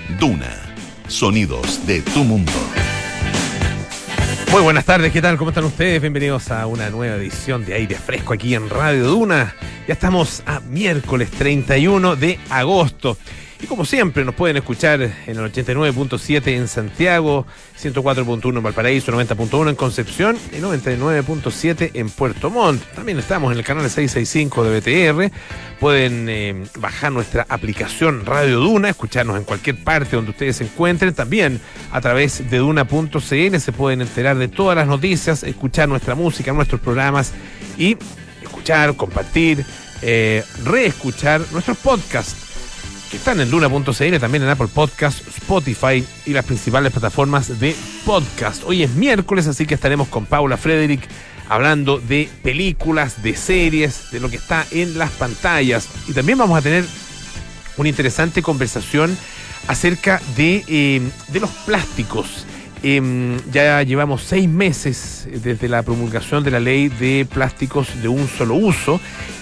Duna. Sonidos de tu mundo. Muy buenas tardes, ¿qué tal? ¿Cómo están ustedes? Bienvenidos a una nueva edición de Aire Fresco aquí en Radio Duna. Ya estamos a miércoles 31 de agosto. Y como siempre nos pueden escuchar en el 89.7 en Santiago, 104.1 en Valparaíso, 90.1 en Concepción y 99.7 en Puerto Montt. También estamos en el canal 665 de BTR. Pueden bajar nuestra aplicación Radio Duna, escucharnos en cualquier parte donde ustedes se encuentren. También a través de Duna.cl se pueden enterar de todas las noticias, escuchar nuestra música, nuestros programas y escuchar, compartir, reescuchar nuestros podcasts que están en Duna.cl, también en Apple Podcast, Spotify y las principales plataformas de podcast. Hoy es miércoles, así que estaremos con Paula Frederick hablando de películas, de series, de lo que está en las pantallas. Y también vamos a tener una interesante conversación acerca de los plásticos. Ya llevamos 6 meses desde la promulgación de la ley de plásticos de un solo uso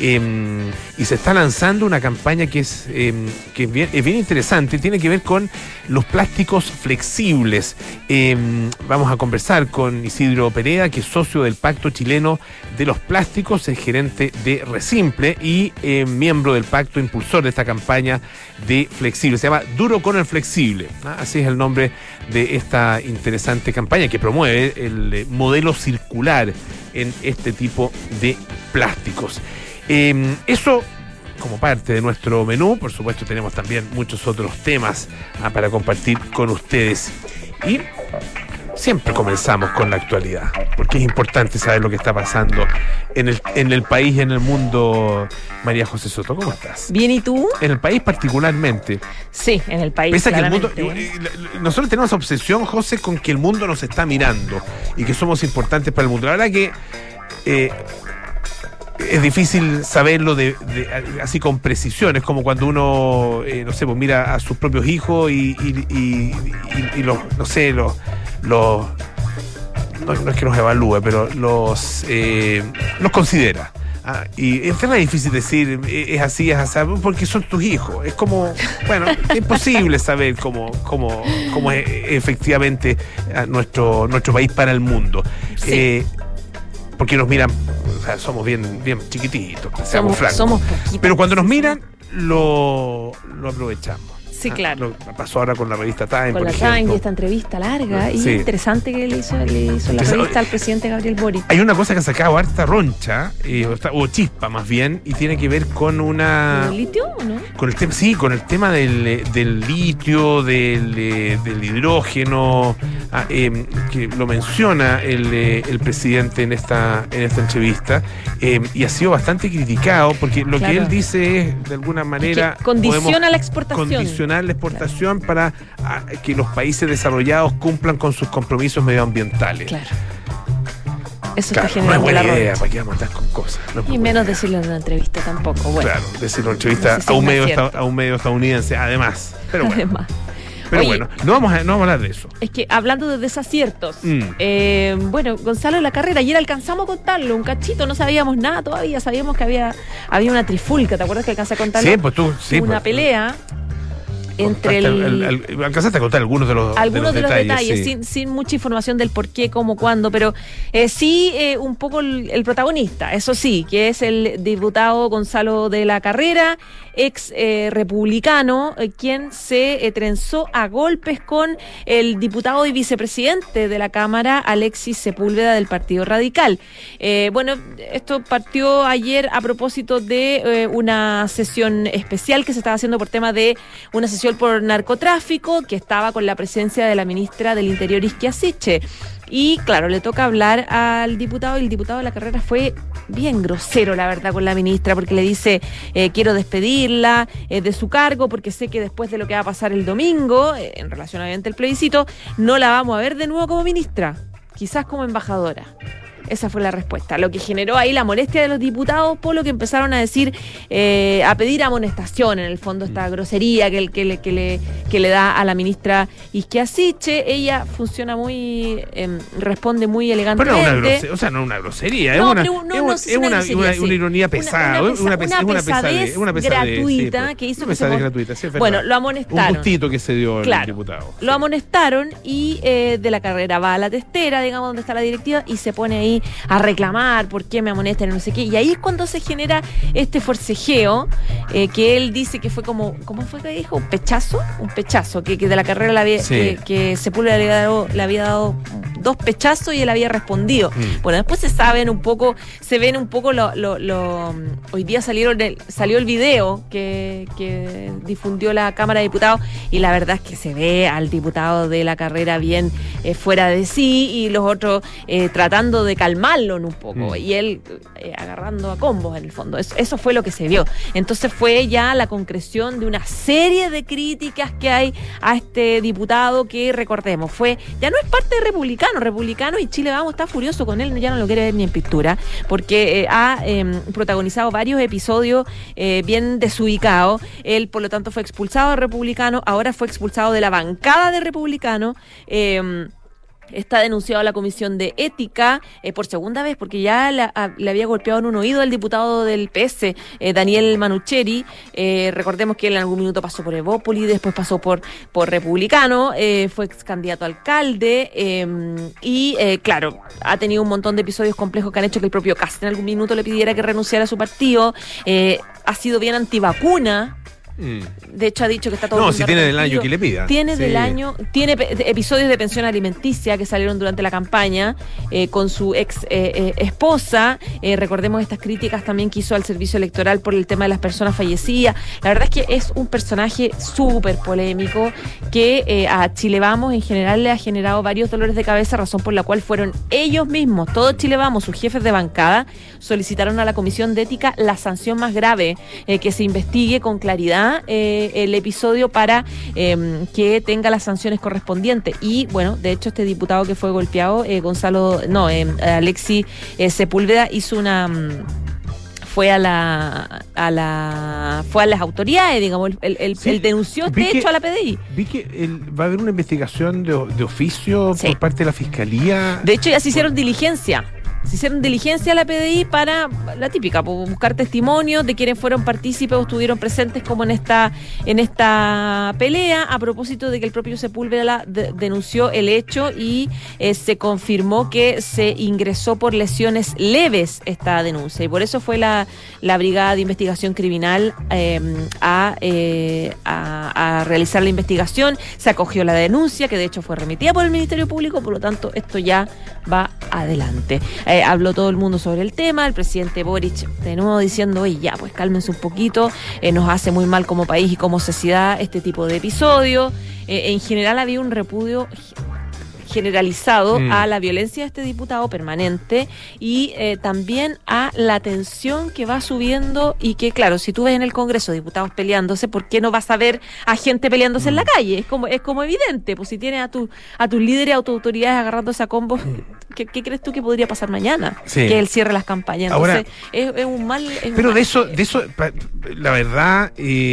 y se está lanzando una campaña que es bien interesante. Tiene que ver con los plásticos flexibles. Vamos a conversar con Isidro Pereda, que es socio del Pacto Chileno de los Plásticos, es gerente de Resimple y miembro del pacto impulsor de esta campaña de flexible. Se llama Duro con el Flexible, ¿no? Así es el nombre de esta interesante campaña que promueve el modelo circular en este tipo de plásticos. Eso como parte de nuestro menú. Por supuesto tenemos también muchos otros temas para compartir con ustedes y siempre comenzamos con la actualidad porque es importante saber lo que está pasando en el país y en el mundo. María José Soto, ¿cómo estás? Bien, ¿y tú? En el país particularmente. Sí, en el país. Pese a que el mundo, nosotros tenemos esa obsesión, José, con que el mundo nos está mirando y que somos importantes para el mundo. La verdad que es difícil saberlo así con precisión. Es como cuando uno, no sé, pues mira a sus propios hijos y los, no sé, no es que los evalúe, pero los considera. Y es difícil decir es así, porque son tus hijos. Es como, bueno, es imposible saber cómo es efectivamente nuestro país para el mundo. Sí. Porque nos miran, o sea, somos bien chiquititos, seamos francos. Somos poquitos. Pero cuando nos miran, lo aprovechamos. Sí, claro. Lo pasó ahora con la revista Time, con por la ejemplo. Time y esta entrevista larga y interesante que le hizo la revista al presidente Gabriel Boric. Hay una cosa que ha sacado harta roncha, o chispa más bien, y tiene que ver con una... ¿El litio o no? Con el tema, sí, con el tema del litio, del hidrógeno, que lo menciona el presidente en esta entrevista, y ha sido bastante criticado porque lo que él dice es, de alguna manera... Es que condiciona la exportación. Condicionar la exportación para que los países desarrollados cumplan con sus compromisos medioambientales. Claro. Eso está generando no es buena la idea, roncha. ¿para qué vamos a andar con cosas? Y menos decirlo en una entrevista tampoco. Bueno, claro, decirlo en una entrevista a un medio estadounidense, además. Pero bueno. Además. Pero Oye, bueno, no vamos a hablar de eso. Es que hablando de desaciertos, bueno, Gonzalo de la Carrera, ayer alcanzamos a contarlo, un cachito, no sabíamos nada todavía, sabíamos que había una trifulca, ¿te acuerdas que alcanzé a contarlo? Sí, pues tú, sí. Una pelea entre alcanzaste a contar algunos de los detalles, sí. sin mucha información del por qué, cómo, cuándo, pero sí un poco el protagonista, eso sí, que es el diputado Gonzalo de la Carrera, ex republicano, quien se trenzó a golpes con el diputado y vicepresidente de la Cámara, Alexis Sepúlveda, del Partido Radical. Bueno, esto partió ayer a propósito de una sesión especial que se estaba haciendo por tema de una sesión por narcotráfico, que estaba con la presencia de la ministra del Interior, Isquia Siche. Y claro, le toca hablar al diputado, y el diputado de la Carrera fue bien grosero, la verdad, con la ministra, porque le dice, quiero despedirla de su cargo, porque sé que después de lo que va a pasar el domingo, en relación obviamente al plebiscito, no la vamos a ver de nuevo como ministra, quizás como embajadora. Esa fue la respuesta. Lo que generó ahí la molestia de los diputados, Polo, que empezaron a decir, a pedir amonestación, en el fondo, esta grosería que le da a la ministra Isquia Siche. Ella funciona muy, responde muy elegantemente. Pero no es una grosería, No, es una ironía pesada, una pesadez gratuita, sí, que hizo una que se pesadez gratuita, sí, es bueno, verdad. lo amonestaron. Un gustito que se dio Claro, el diputado. Lo amonestaron y de la carrera va a la testera, digamos, donde está la directiva, y se pone ahí a reclamar por qué me amonestan y no sé qué. Y ahí es cuando se genera este forcejeo, que él dice que fue ¿cómo fue que dijo? Un pechazo, que de la carrera que Sepúlveda le había dado 2 pechazos y él había respondido. Bueno, después se ven un poco hoy día salió el video que difundió la Cámara de Diputados, y la verdad es que se ve al diputado de la carrera bien fuera de sí, y los otros tratando de calmarlo un poco, y él agarrando a combos en el fondo. Eso fue lo que se vio. Entonces fue ya la concreción de una serie de críticas que hay a este diputado que, recordemos, ya no es parte de Republicano, y Chile Vamos está furioso con él, ya no lo quiere ver ni en pintura, porque ha protagonizado varios episodios bien desubicados. Él, por lo tanto, fue expulsado de Republicano, ahora fue expulsado de la bancada de Republicano. Está denunciado a la Comisión de Ética por segunda vez, porque ya le había golpeado en un oído al diputado del PS, Daniel Manucheri. Recordemos que él en algún minuto pasó por Evópoli, después pasó por Republicano, fue ex candidato a alcalde, y claro, ha tenido un montón de episodios complejos que han hecho que el propio Kast en algún minuto le pidiera que renunciara a su partido. Ha sido bien antivacuna. De hecho, ha dicho que está todo. No, si tiene del año que le pida. Tiene episodios de pensión alimenticia que salieron durante la campaña con su ex esposa. Recordemos estas críticas también que hizo al servicio electoral por el tema de las personas fallecidas. La verdad es que es un personaje súper polémico que a Chile Vamos en general le ha generado varios dolores de cabeza, razón por la cual fueron ellos mismos, todo Chile Vamos, sus jefes de bancada, solicitaron a la Comisión de Ética la sanción más grave, que se investigue con claridad el episodio para que tenga las sanciones correspondientes. Y bueno, de hecho, este diputado que fue golpeado, Alexis Sepúlveda, hizo fue a las autoridades, digamos, él denunció este hecho a la PDI. Vi que va a haber una investigación de oficio por parte de la Fiscalía. De hecho, ya se hicieron diligencia. Se hicieron diligencia a la PDI para la típica, buscar testimonios de quienes fueron partícipes o estuvieron presentes como en esta pelea, a propósito de que el propio Sepúlveda denunció el hecho y se confirmó que se ingresó por lesiones leves esta denuncia, y por eso fue la Brigada de Investigación Criminal a realizar la investigación. Se acogió la denuncia, que de hecho fue remitida por el Ministerio Público, por lo tanto esto ya va adelante. Habló todo el mundo sobre el tema, el presidente Boric de nuevo diciendo, oye, ya, pues cálmense un poquito, nos hace muy mal como país y como sociedad este tipo de episodios. En general había un repudio generalizado a la violencia de este diputado permanente, y también a la tensión que va subiendo, y que claro, si tú ves en el Congreso diputados peleándose, ¿por qué no vas a ver a gente peleándose en la calle? Es como evidente, pues si tienes a tus líderes, a tus autoridades agarrándose a combos, ¿qué crees tú que podría pasar mañana? Sí. Que él cierre las campañas. Entonces, ahora, es un mal... pero de eso, la verdad,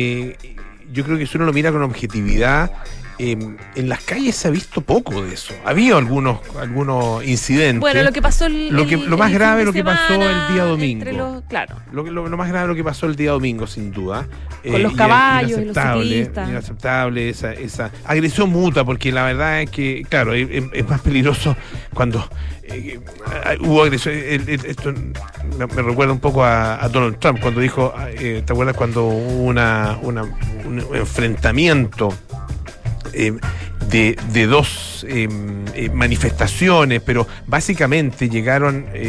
yo creo que si uno lo mira con objetividad, en las calles se ha visto poco de eso. Había algunos incidentes. Bueno, lo que pasó lo más grave lo que pasó el día domingo. Claro. Lo más grave lo que pasó el día domingo, sin duda. Con los caballos y los ciclistas. Inaceptable esa agresión mutua, porque la verdad es que, claro, es más peligroso cuando hubo agresión. Esto me recuerda un poco a Donald Trump, cuando dijo, ¿te acuerdas cuando hubo un enfrentamiento de dos manifestaciones, pero básicamente llegó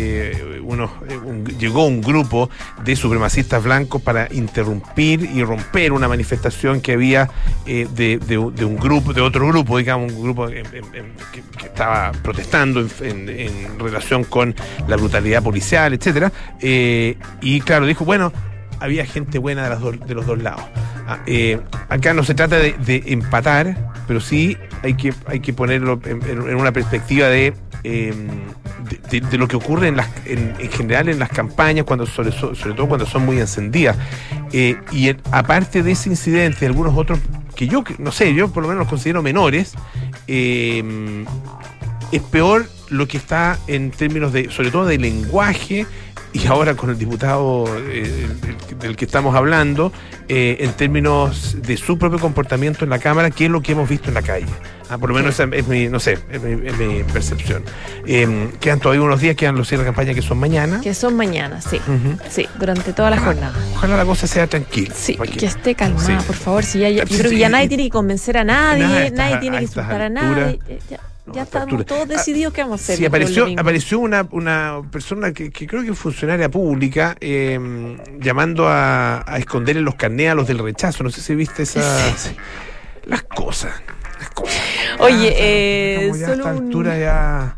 un grupo de supremacistas blancos para interrumpir y romper una manifestación que había de otro grupo, digamos, un grupo que estaba protestando en relación con la brutalidad policial, etcétera, y claro, dijo, bueno, había gente buena de los dos lados. Acá no se trata de empatar, pero sí hay que ponerlo en una perspectiva de de lo que ocurre en general en las campañas, sobre todo cuando son muy encendidas. Aparte de ese incidente, algunos otros que yo por lo menos los considero menores, es peor lo que está en términos sobre todo de lenguaje, y ahora con el diputado del que estamos hablando, en términos de su propio comportamiento en la Cámara, que es lo que hemos visto en la calle. Por lo menos esa es mi percepción. Quedan todavía unos días, quedan los cierres de campaña que son mañana. Que son mañana, sí. Sí, durante toda la jornada. Ojalá la cosa sea tranquila. Sí, que esté calmada, por favor. Yo creo que ya nadie tiene que convencer a nadie, nadie tiene que insultar a nadie. Ya estamos todos decididos qué vamos a hacer. Sí, apareció una persona que creo que es funcionaria pública, llamando a esconderle los carnés a los del rechazo. No sé si viste esa... Sí. Las cosas. Oye, ya solo a esta altura ya...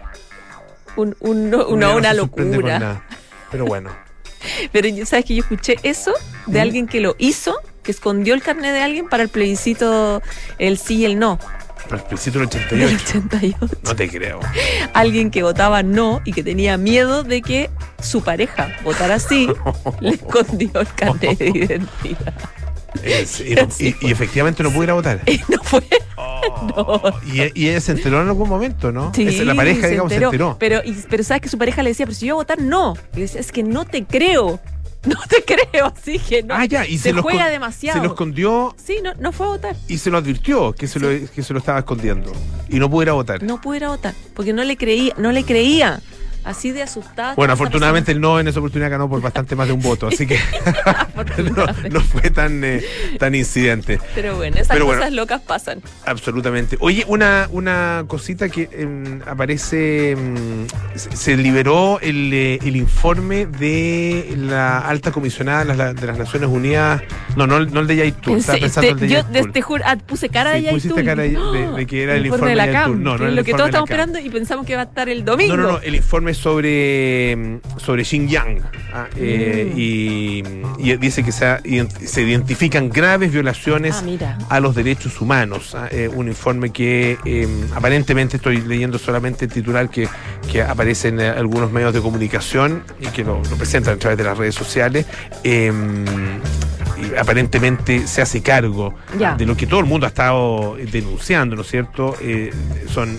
una locura. Pero bueno. Pero ¿sabes que yo escuché eso de alguien que lo hizo, que escondió el carnet de alguien para el plebiscito, el sí y el no? Para el plebiscito del 88. 88. No te creo. Alguien que votaba no y que tenía miedo de que su pareja votara sí, le escondió el carnet de identidad. Y efectivamente no pudo ir a votar. No fue. No. Y ella se enteró en algún momento, ¿no? Sí, la pareja, digamos, se enteró. Pero sabes que su pareja le decía, pero si yo voy a votar, no. Y le decía, es que no te creo. No te creo, así que no. Y se juega demasiado. Se lo escondió. Sí, no fue a votar. Y se lo advirtió que se lo estaba escondiendo. Y no pudo ir a votar. No pudo ir a votar, porque no le creía. Así de asustada. Bueno, afortunadamente el no en esa oportunidad ganó por bastante más de un voto, así que no fue tan incidente. Pero bueno, esas cosas locas pasan. Absolutamente. Oye, una cosita que aparece, se liberó el informe de la alta comisionada de las Naciones Unidas. No el de Yaitul. Estaba pensando el de Yaitul. Yo te juro, puse cara de Yaitul. Pusiste cara de que era el informe de la Yaitul. No, lo que todos estamos esperando y pensamos que va a estar el domingo. No, el informe sobre Xinjiang, y dice que se identifican graves violaciones a los derechos humanos. Un informe que aparentemente, estoy leyendo solamente el titular que aparece en algunos medios de comunicación y que lo presentan a través de las redes sociales. Y aparentemente se hace cargo de lo que todo el mundo ha estado denunciando, ¿no es cierto? Son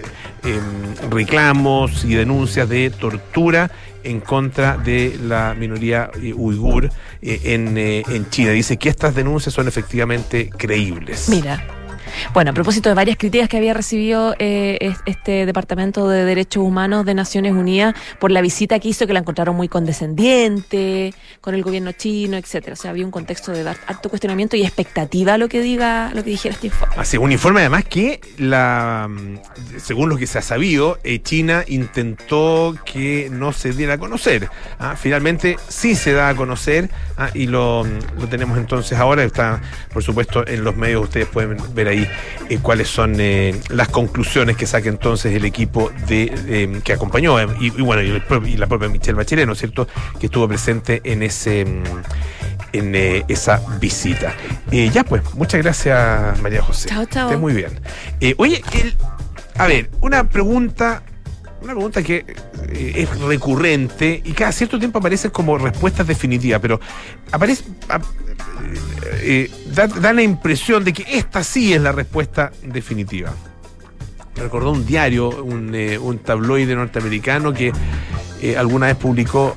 reclamos y denuncias de tortura en contra de la minoría uigur en China. Dice que estas denuncias son efectivamente creíbles. Mira. Bueno, a propósito de varias críticas que había recibido este Departamento de Derechos Humanos de Naciones Unidas por la visita que hizo, que la encontraron muy condescendiente con el gobierno chino, etcétera. O sea, había un contexto de dar harto cuestionamiento y expectativa a lo que dijera este informe. Así, un informe además que según lo que se ha sabido, China intentó que no se diera a conocer. Finalmente sí se da a conocer, y lo tenemos entonces ahora. Está, por supuesto, en los medios, ustedes pueden ver ahí cuáles son las conclusiones que saca entonces el equipo que acompañó y la propia Michelle Bachelet, ¿no es cierto?, que estuvo presente en esa visita. Ya pues, muchas gracias, María José. Chao. Esté muy bien. Oye, una pregunta que es recurrente y cada cierto tiempo aparecen como respuestas definitivas, pero da la impresión de que esta sí es la respuesta definitiva. Me recordó un diario, un tabloide norteamericano que alguna vez publicó.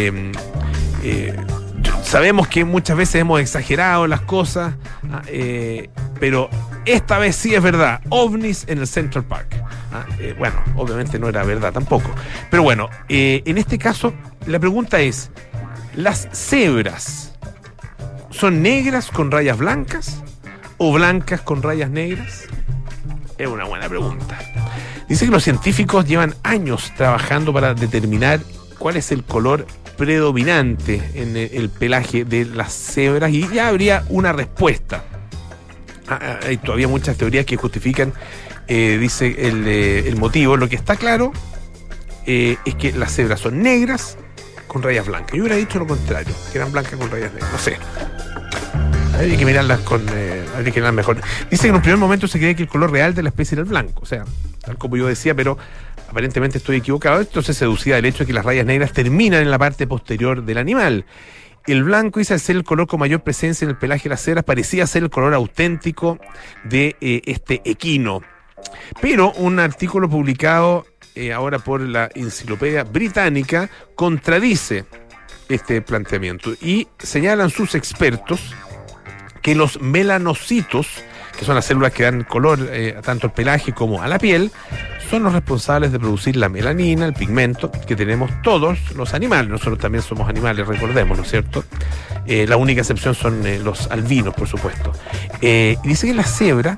Sabemos que muchas veces hemos exagerado las cosas, pero esta vez sí es verdad. OVNIs en el Central Park. Bueno, obviamente no era verdad tampoco. Pero bueno, en este caso la pregunta es: ¿las cebras son negras con rayas blancas o blancas con rayas negras? Es una buena pregunta. Dice que los científicos llevan años trabajando para determinar cuál es el color predominante en el pelaje de las cebras, y ya habría una respuesta. Hay todavía muchas teorías que justifican, dice el motivo. Lo que está claro es que las cebras son negras con rayas blancas. Yo hubiera dicho lo contrario, que eran blancas con rayas negras. No sé. Hay que mirarlas habría que mirarlas mejor. Dice que en un primer momento se cree que el color real de la especie era el blanco, o sea, tal como yo decía, pero aparentemente estoy equivocado, entonces se deducía del hecho de que las rayas negras terminan en la parte posterior del animal. El blanco, dice, al ser el color con mayor presencia en el pelaje de las cebras, parecía ser el color auténtico de este equino. Pero un artículo publicado ahora por la Enciclopedia Británica contradice este planteamiento y señalan sus expertos que los melanocitos, que son las células que dan color tanto al pelaje como a la piel, son los responsables de producir la melanina, el pigmento que tenemos todos los animales. Nosotros también somos animales, recordemos, ¿no es cierto? La única excepción son los albinos, por supuesto. Y dice que en la cebra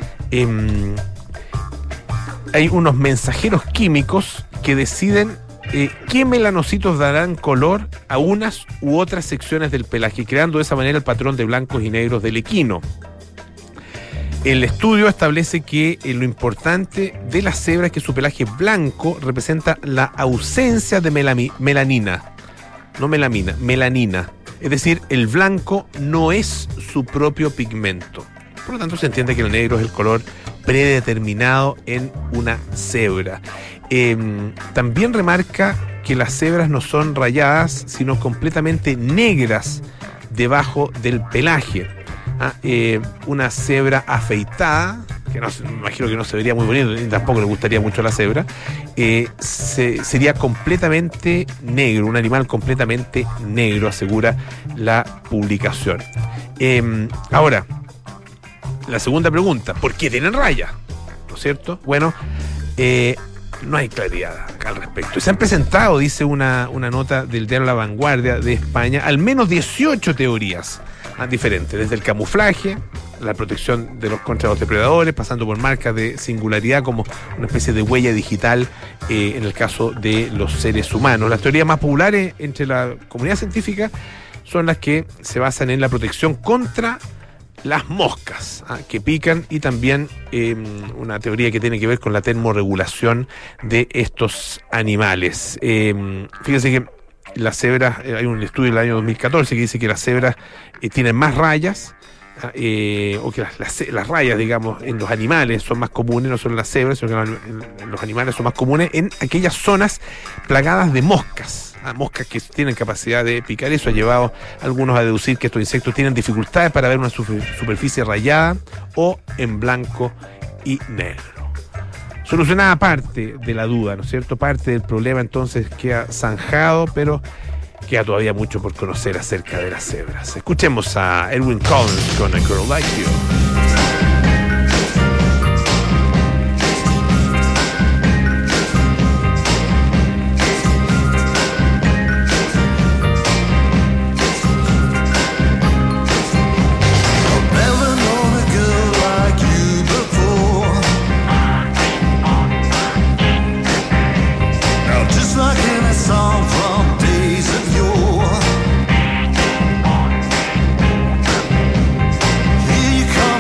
hay unos mensajeros químicos que deciden qué melanocitos darán color a unas u otras secciones del pelaje, creando de esa manera el patrón de blancos y negros del equino. El estudio establece que lo importante de la cebra es que su pelaje blanco representa la ausencia de melanina, no melamina, melanina. Es decir, el blanco no es su propio pigmento. Por lo tanto, se entiende que el negro es el color predeterminado en una cebra. También remarca que las cebras no son rayadas, sino completamente negras debajo del pelaje. Una cebra afeitada, que no, me imagino que no se vería muy bonito, ni tampoco le gustaría mucho a la cebra, sería completamente negro, un animal completamente negro, asegura la publicación. Ahora, la segunda pregunta, ¿por qué tienen rayas? ¿No es cierto? Bueno, no hay claridad al respecto. Se han presentado, dice una nota del diario La Vanguardia de España, al menos 18 teorías diferentes, desde el camuflaje, la protección contra los depredadores, pasando por marcas de singularidad como una especie de huella digital en el caso de los seres humanos. Las teorías más populares entre la comunidad científica son las que se basan en la protección contra las moscas que pican, y también una teoría que tiene que ver con la termorregulación de estos animales. Fíjense que las cebras, hay un estudio del año 2014 que dice que las cebras tienen más rayas, o que las rayas, digamos, en los animales son más comunes, no solo en las cebras, sino que en los animales son más comunes en aquellas zonas plagadas de moscas. Moscas que tienen capacidad de picar. Eso ha llevado a algunos a deducir que estos insectos tienen dificultades para ver una superficie rayada o en blanco y negro. Solucionada parte de la duda, ¿no es cierto? Parte del problema entonces queda zanjado, pero queda todavía mucho por conocer acerca de las cebras. Escuchemos a Edwin Collins con A Girl Like You. Here you come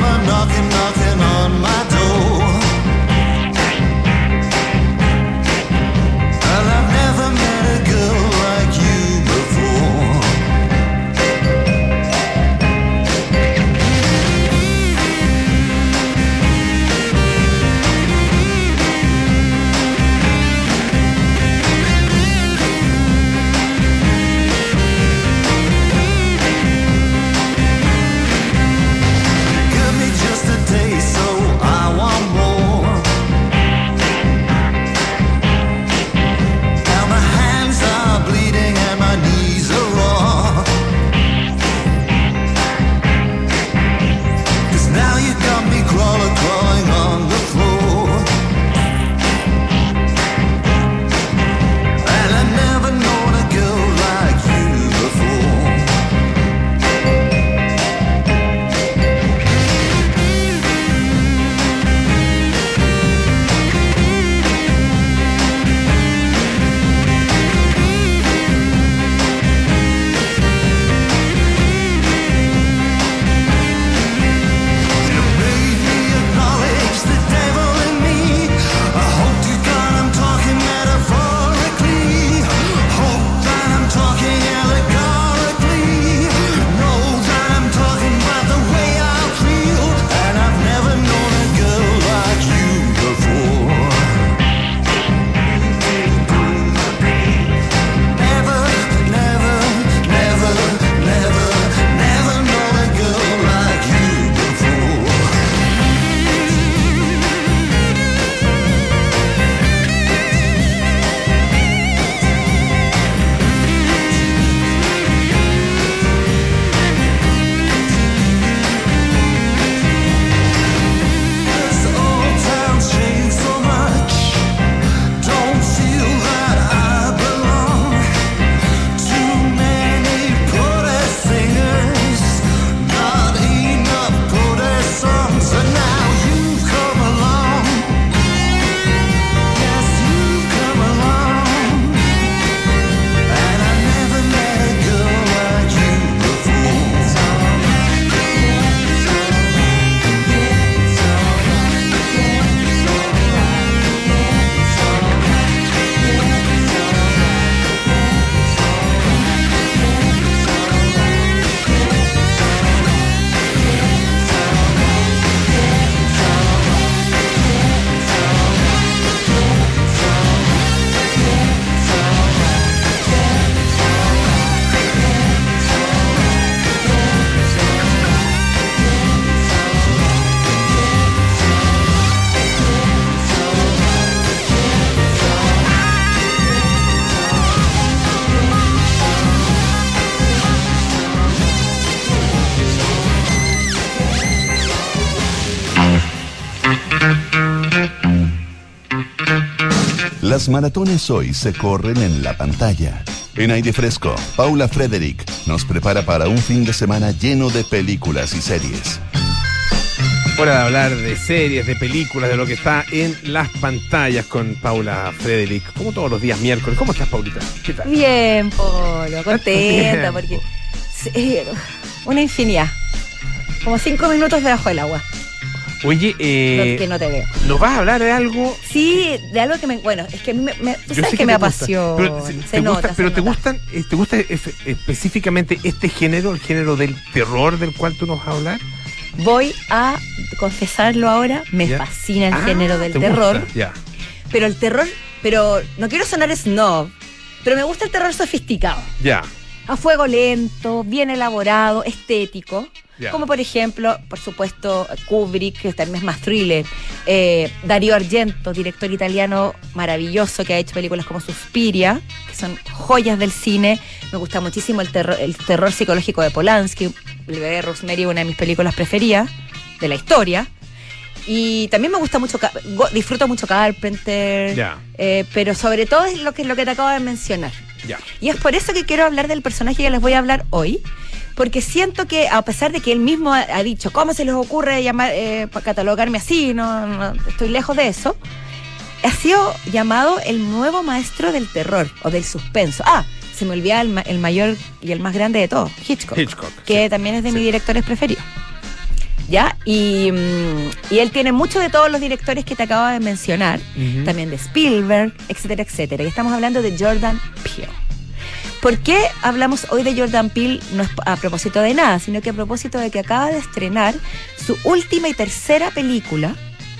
Las maratones hoy se corren en la pantalla. En Aire Fresco, Paula Frederick nos prepara para un fin de semana lleno de películas y series. Hora de hablar de series, de películas, de lo que está en las pantallas con Paula Frederick, como todos los días miércoles. ¿Cómo estás, Paulita? ¿Qué tal? Bien, Polo, contenta, porque una infinidad. Como 5 minutos debajo del agua. Oye, Que no te veo. ¿nos vas a hablar de algo? Sí, de algo que me... Bueno, es que a mí tú sabes que me apasiona. Pero ¿te gusta específicamente este género, el género del terror del cual tú nos vas a hablar? Voy a confesarlo ahora, me fascina el género del terror. Ya. Pero el terror, no quiero sonar snob, pero me gusta el terror sofisticado. Ya. A fuego lento, bien elaborado, estético. Ya. Como por ejemplo, por supuesto, Kubrick, que también es más thriller. Dario Argento, director italiano maravilloso que ha hecho películas como Suspiria, que son joyas del cine. Me gusta muchísimo el terror psicológico de Polanski. El bebé de Rosemary, una de mis películas preferidas de la historia. Y también me gusta mucho, disfruto mucho Carpenter. Ya. Pero sobre todo es lo que te acabo de mencionar. Ya. Y es por eso que quiero hablar del personaje que les voy a hablar hoy, porque siento que, a pesar de que él mismo ha dicho, ¿cómo se les ocurre catalogarme así? No, estoy lejos de eso. Ha sido llamado el nuevo maestro del terror o del suspenso. Se me olvida el mayor y el más grande de todos, Hitchcock, que sí. también es de mis directores preferidos. ¿Ya? Y él tiene mucho de todos los directores que te acabo de mencionar, también de Spielberg, etcétera, etcétera. Y estamos hablando de Jordan Peele. ¿Por qué hablamos hoy de Jordan Peele? No es a propósito de nada, sino que a propósito de que acaba de estrenar su última y tercera película,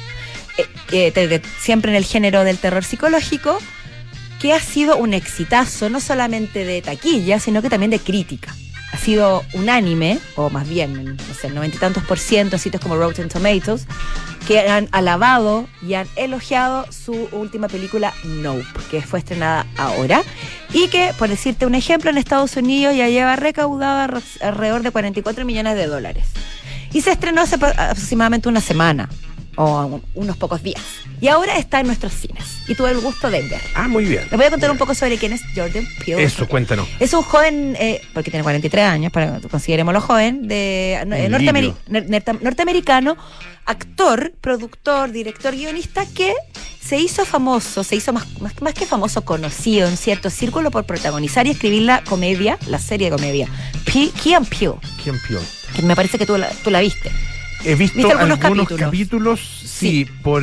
siempre en el género del terror psicológico, que ha sido un exitazo, no solamente de taquilla, sino que también de crítica. Ha sido unánime, o más bien, no sé, 90 y tantos % en sitios como Rotten Tomatoes, que han alabado y han elogiado su última película, Nope, que fue estrenada ahora, y que, por decirte un ejemplo, en Estados Unidos ya lleva recaudado alrededor de $44 millones. Y se estrenó hace aproximadamente una semana, o unos pocos días. Y ahora está en nuestros cines. Y tuve el gusto de ver. Muy bien. Les voy a contar un poco sobre quién es Jordan Peele. Eso, cuéntanos. Es un joven, porque tiene 43 años, para que considerémoslo joven, norteamericano, actor, productor, director, guionista, que se hizo famoso, más que famoso, conocido en cierto círculo por protagonizar y escribir la serie de comedia, Key and Peele. Que me parece que tú la viste. He visto algunos capítulos, sí, por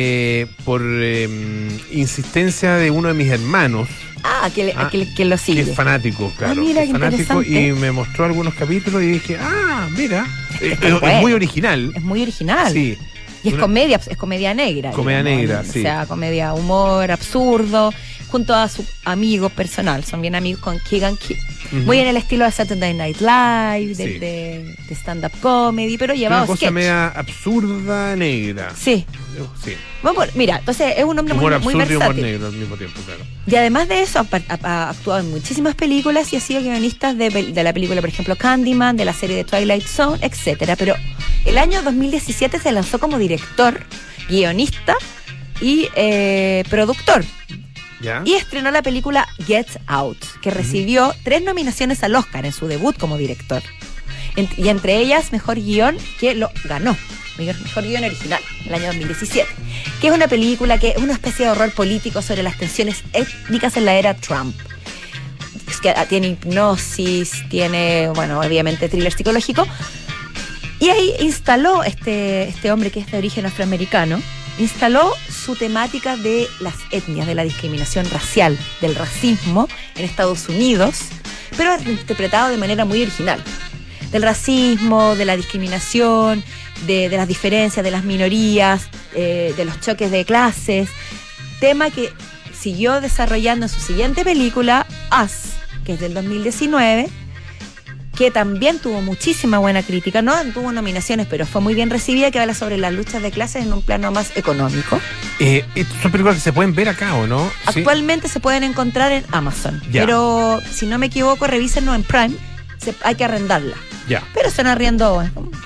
insistencia de uno de mis hermanos. Que lo sigue. Que es fanático, claro. Mira, es fanático y me mostró algunos capítulos y dije, mira, es muy original. Es muy original. Sí. Y es comedia negra. Comedia negra, sí. O sea, comedia, humor, absurdo, junto a su amigo personal. Son bien amigos con Keegan Key. Muy en el estilo de Saturday Night Live, de stand-up comedy, pero llevado una sketch. Cosa media absurda, negra. Sí. Mira, entonces es un hombre muy versátil. Humor absurdo y humor negro al mismo tiempo, claro. Y además de eso, ha actuado en muchísimas películas y ha sido guionista de la película, por ejemplo, Candyman, de la serie de Twilight Zone, etcétera. Pero el año 2017 se lanzó como director, guionista y productor. ¿Ya? Y estrenó la película Get Out, que recibió 3 nominaciones al Oscar en su debut como director. Y entre ellas, Mejor Guión, que lo ganó. Mejor Guión Original, el año 2017. Que es una película que es una especie de horror político sobre las tensiones étnicas en la era Trump. Es que tiene hipnosis, tiene, obviamente thriller psicológico. Y ahí instaló este hombre que es de origen afroamericano, instaló su temática de las etnias, de la discriminación racial, del racismo en Estados Unidos, pero interpretado de manera muy original. Del racismo, de la discriminación, de las diferencias, de las minorías, de los choques de clases, tema que siguió desarrollando en su siguiente película, Us, que es del 2019, que también tuvo muchísima buena crítica, no tuvo nominaciones, pero fue muy bien recibida, que habla sobre las luchas de clases en un plano más económico. Son películas que se pueden ver acá, ¿o no? Actualmente se pueden encontrar en Amazon, pero si no me equivoco, revísenlo en Prime, hay que arrendarla. Ya. Pero están arriendo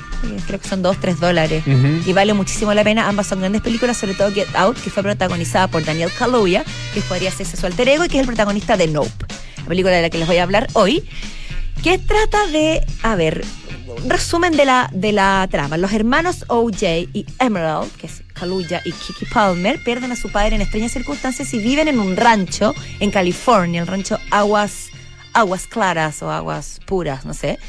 creo que son $2-3. Ujú. Y vale muchísimo la pena. Ambas son grandes películas, sobre todo Get Out, que fue protagonizada por Daniel Kaluuya, que podría hacerse su alter ego y que es el protagonista de Nope, la película de la que les voy a hablar hoy, que trata de, un resumen de la trama. Los hermanos O.J. y Emerald, que es Kaluuya y Keke Palmer, pierden a su padre en extrañas circunstancias y viven en un rancho en California, el rancho Aguas Claras o Aguas Puras, no sé.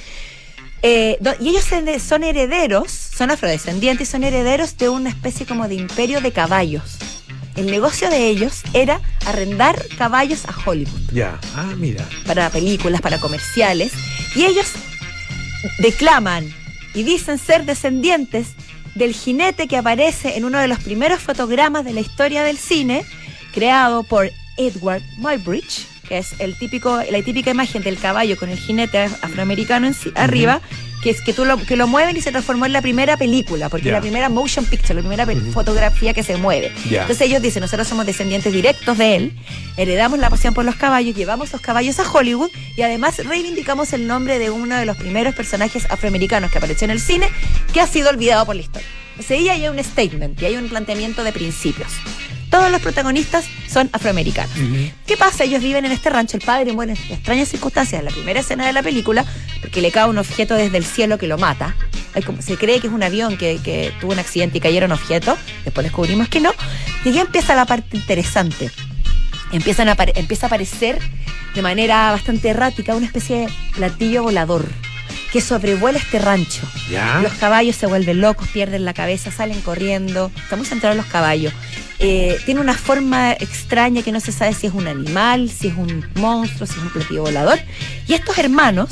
Y ellos son herederos, son afrodescendientes y son herederos de una especie como de imperio de caballos. El negocio de ellos era arrendar caballos a Hollywood. Ya. Ah, mira. Para películas, para comerciales. Y ellos declaman y dicen ser descendientes del jinete que aparece en uno de los primeros fotogramas de la historia del cine, creado por Edward Muybridge, que es la típica imagen del caballo con el jinete afroamericano arriba, que es que lo mueven y se transformó en la primera película, porque es la primera motion picture, la primera fotografía que se mueve. Entonces ellos dicen, nosotros somos descendientes directos de él, heredamos la pasión por los caballos, llevamos los caballos a Hollywood y además reivindicamos el nombre de uno de los primeros personajes afroamericanos que apareció en el cine, que ha sido olvidado por la historia. Entonces ahí hay un statement y hay un planteamiento de principios. Todos los protagonistas son afroamericanos. ¿Qué pasa? Ellos viven en este rancho. El padre muere en extrañas circunstancias en la primera escena de la película porque le cae un objeto desde el cielo que lo mata. Se cree que es un avión que tuvo un accidente y cayeron objetos. Después descubrimos que no. Y aquí empieza la parte interesante. Empieza a aparecer de manera bastante errática una especie de platillo volador que sobrevuela este rancho. ¿Ya? Los caballos se vuelven locos, pierden la cabeza, salen corriendo. Está muy centrado en los caballos. Tiene una forma extraña que no se sabe si es un animal, si es un monstruo, si es un platillo volador. Y estos hermanos,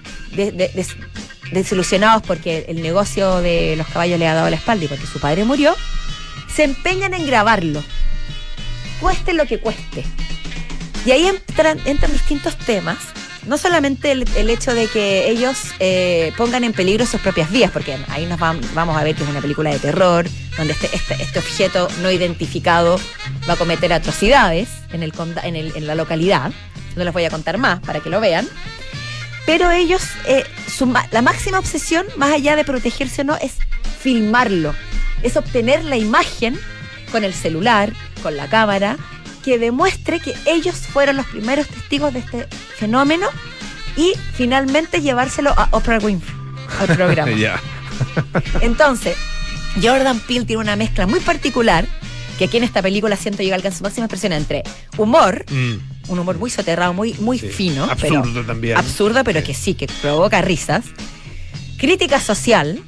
desilusionados porque el negocio de los caballos le ha dado la espalda y porque su padre murió, se empeñan en grabarlo, cueste lo que cueste. Y ahí entran distintos temas. No solamente el hecho de que ellos pongan en peligro sus propias vidas, porque ahí nos vamos a ver que es una película de terror, donde este objeto no identificado va a cometer atrocidades en la localidad. No les voy a contar más para que lo vean. Pero ellos, la máxima obsesión, más allá de protegerse o no, es filmarlo. Es obtener la imagen con el celular, con la cámara, que demuestre que ellos fueron los primeros testigos de este fenómeno y finalmente llevárselo a Oprah Winfrey, al programa. Entonces, Jordan Peele tiene una mezcla muy particular, que aquí en esta película siento yo alcanza su máxima expresión entre humor, un humor muy soterrado, muy fino. Absurdo también. Absurdo, pero que sí, que provoca risas. Crítica social